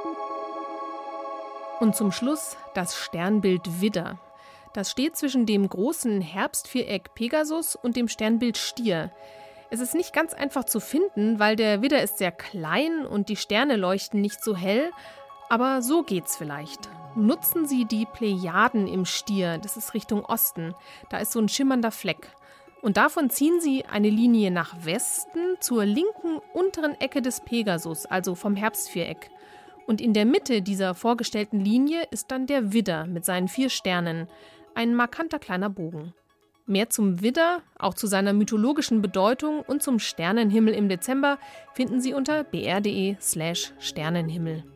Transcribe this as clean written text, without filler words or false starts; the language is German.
Und zum Schluss das Sternbild Widder. Das steht zwischen dem großen Herbstviereck Pegasus und dem Sternbild Stier. Es ist nicht ganz einfach zu finden, weil der Widder ist sehr klein und die Sterne leuchten nicht so hell. Aber so geht's vielleicht. Nutzen Sie die Plejaden im Stier, das ist Richtung Osten. Da ist so ein schimmernder Fleck. Und davon ziehen Sie eine Linie nach Westen zur linken unteren Ecke des Pegasus, also vom Herbstviereck. Und in der Mitte dieser vorgestellten Linie ist dann der Widder mit seinen 4 Sternen, ein markanter kleiner Bogen. Mehr zum Widder, auch zu seiner mythologischen Bedeutung und zum Sternenhimmel im Dezember finden Sie unter br.de/Sternenhimmel.